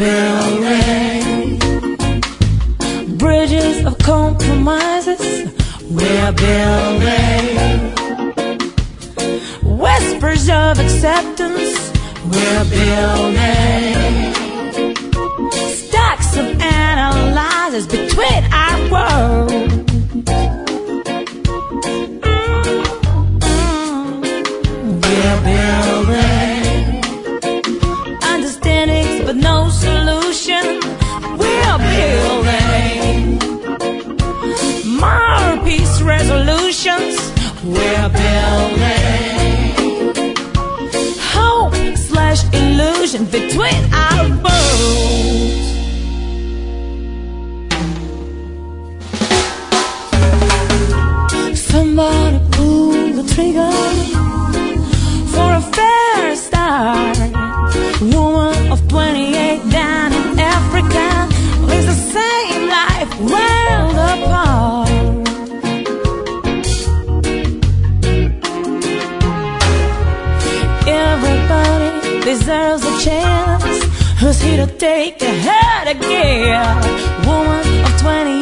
building bridges of compromises. We're building whispers of acceptance. We're building stacks of analyzers between our worlds. We're building understandings but no solution. We're building more peace resolutions. We're building hope/illusion between our worlds. Somebody pull the trigger for a fair start. Woman of 28 down in Africa lives the same life, world apart. Everybody deserves a chance. Who's here to take a head again? Woman of 28